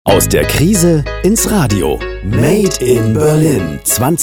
Aus der Krise ins Radio. Made in Berlin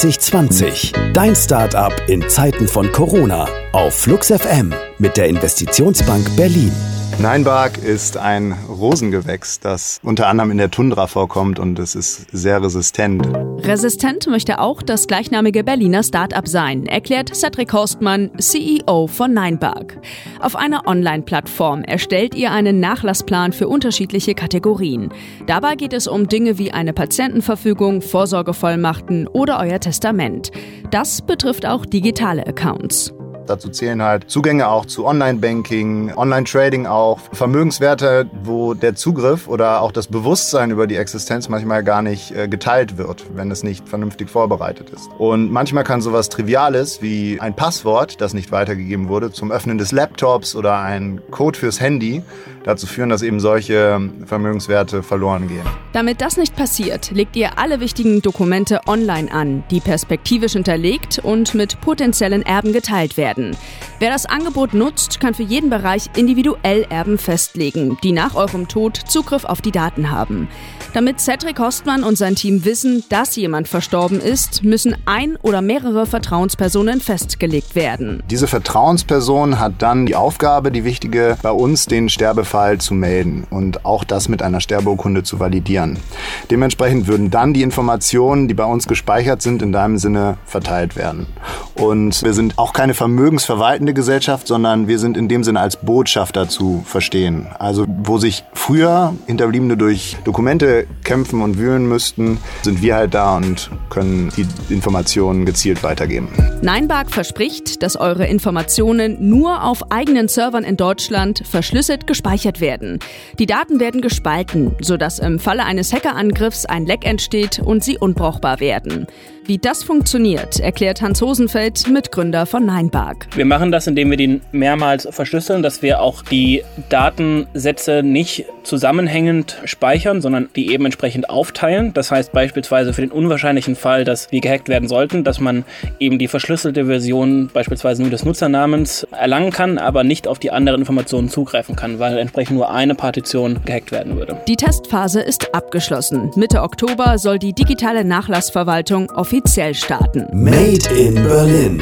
2020. Dein Start-up in Zeiten von Corona. Auf Flux FM mit der Investitionsbank Berlin. Ninebark ist ein Rosengewächs, das unter anderem in der Tundra vorkommt und es ist sehr resistent. Resistent möchte auch das gleichnamige Berliner Start-up sein, erklärt Cedric Horstmann, CEO von Ninebark. Auf einer Online-Plattform erstellt ihr einen Nachlassplan für unterschiedliche Kategorien. Dabei geht es um Dinge wie eine Patientenverfügung, Vorsorgevollmachten oder euer Testament. Das betrifft auch digitale Accounts. Dazu zählen halt Zugänge auch zu Online-Banking, Online-Trading auch, Vermögenswerte, wo der Zugriff oder auch das Bewusstsein über die Existenz manchmal gar nicht geteilt wird, wenn es nicht vernünftig vorbereitet ist. Und manchmal kann sowas Triviales wie ein Passwort, das nicht weitergegeben wurde, zum Öffnen des Laptops oder ein Code fürs Handy dazu führen, dass eben solche Vermögenswerte verloren gehen. Damit das nicht passiert, legt ihr alle wichtigen Dokumente online an, die perspektivisch hinterlegt und mit potenziellen Erben geteilt werden. Wer das Angebot nutzt, kann für jeden Bereich individuell Erben festlegen, die nach eurem Tod Zugriff auf die Daten haben. Damit Cedric Horstmann und sein Team wissen, dass jemand verstorben ist, müssen ein oder mehrere Vertrauenspersonen festgelegt werden. Diese Vertrauensperson hat dann die Aufgabe, die wichtige, bei uns den Sterbefall zu melden und auch das mit einer Sterbeurkunde zu validieren. Dementsprechend würden dann die Informationen, die bei uns gespeichert sind, in deinem Sinne verteilt werden. Und wir sind auch keine vermögensverwaltende Gesellschaft, sondern wir sind in dem Sinne als Botschafter zu verstehen. Also wo sich früher Hinterbliebene durch Dokumente kämpfen und wühlen müssten, sind wir halt da und können die Informationen gezielt weitergeben. Ninebark verspricht, dass eure Informationen nur auf eigenen Servern in Deutschland verschlüsselt gespeichert werden. Die Daten werden gespalten, sodass im Falle eines Hackerangriffs ein Leck entsteht und sie unbrauchbar werden. Wie das funktioniert, erklärt Hans Hosenfeld, Mitgründer von Ninebark. Wir machen das, indem wir die mehrmals verschlüsseln, dass wir auch die Datensätze nicht zusammenhängend speichern, sondern die eben entsprechend aufteilen. Das heißt beispielsweise für den unwahrscheinlichen Fall, dass wir gehackt werden sollten, dass man eben die verschlüsselte Version beispielsweise nur des Nutzernamens erlangen kann, aber nicht auf die anderen Informationen zugreifen kann, weil entsprechend nur eine Partition gehackt werden würde. Die Testphase ist abgeschlossen. Mitte Oktober soll die digitale Nachlassverwaltung offiziell starten. Made in Berlin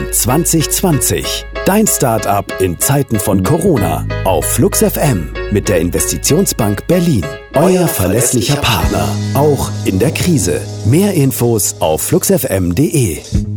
2020. Dein Start-up in Zeiten von Corona. Auf Flux FM mit der Investitionsbank Berlin. Euer verlässlicher Partner. Auch in der Krise. Mehr Infos auf fluxfm.de.